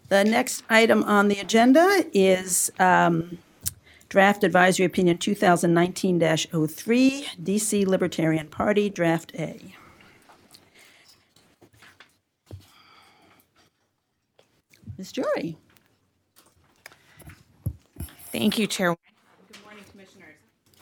The next item on the agenda is Draft Advisory Opinion 2019-03, DC Libertarian Party, Draft A. Ms. Jory. Thank you, Chair. Good morning, Commissioners.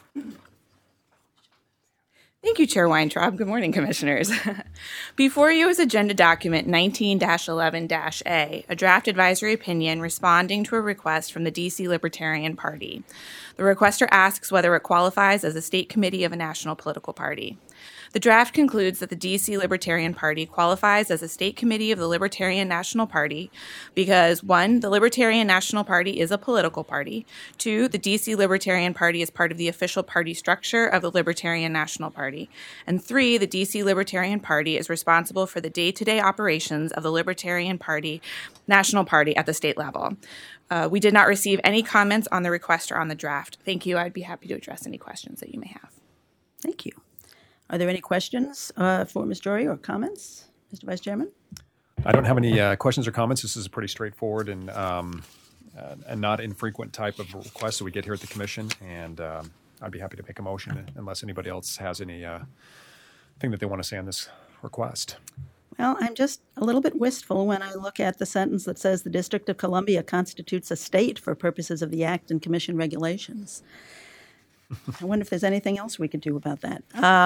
Thank you, Chair Weintraub. Good morning, Commissioners. Before you is Agenda Document 19-11-A, a draft advisory opinion responding to a request from the DC Libertarian Party. The requester asks whether it qualifies as a state committee of a national political party. The draft concludes that the DC Libertarian Party qualifies as a state committee of the Libertarian National Party because 1, the Libertarian National Party is a political party. 2, the DC Libertarian Party is part of the official party structure of the Libertarian National Party. And 3, the DC Libertarian Party is responsible for the day-to-day operations of the Libertarian Party, National Party at the state level. We did not receive any comments on the request or on the draft. Thank you. I'd be happy to address any questions that you may have. Thank you. Are there any questions for Ms. Jory or comments, Mr. Vice Chairman? I don't have any questions or comments. This is a pretty straightforward and not infrequent type of request that we get here at the Commission, and I'd be happy to make a motion unless anybody else has any thing that they want to say on this request. Well, I'm just a little bit wistful when I look at the sentence that says the District of Columbia constitutes a state for purposes of the Act and Commission regulations. I wonder if there's anything else we could do about that.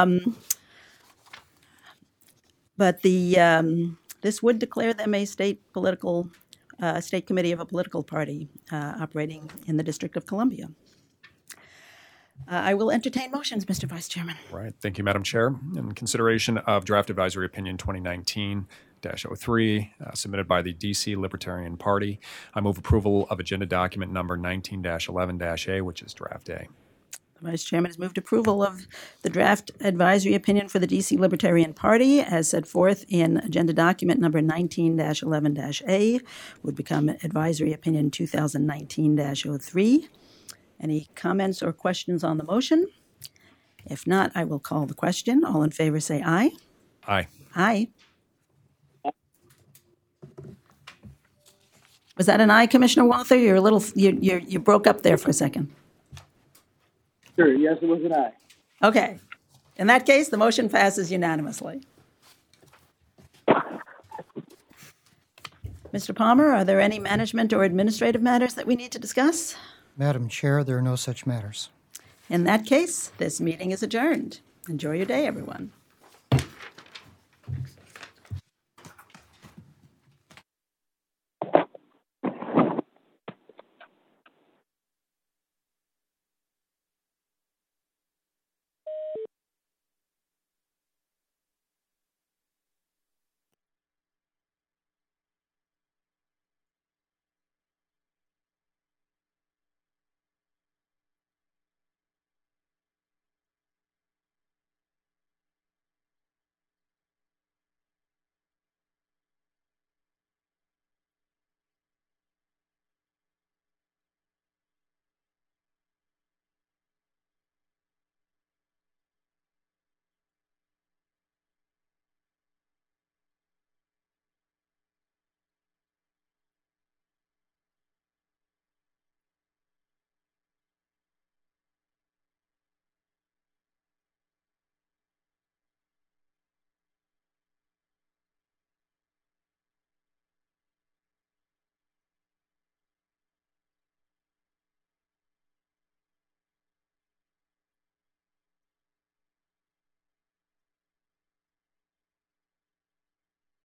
But this would declare them a state state committee of a political party operating in the District of Columbia. I will entertain motions, Mr. Vice Chairman. Right. Thank you, Madam Chair. In consideration of Draft Advisory Opinion 2019-03, submitted by the DC Libertarian Party, I move approval of Agenda Document Number 19-11-A, which is Draft A. The Vice Chairman has moved approval of the draft advisory opinion for the DC Libertarian Party as set forth in Agenda Document Number 19-11-A, would become Advisory Opinion 2019-03. Any comments or questions on the motion? If not, I will call the question. All in favor say aye. Aye. Aye. Was that an aye, Commissioner Walther? You're a little, you broke up there for a second. Sure, yes, it was an aye. Okay. In that case, the motion passes unanimously. Mr. Palmer, are there any management or administrative matters that we need to discuss? Madam Chair, there are no such matters. In that case, this meeting is adjourned. Enjoy your day, everyone.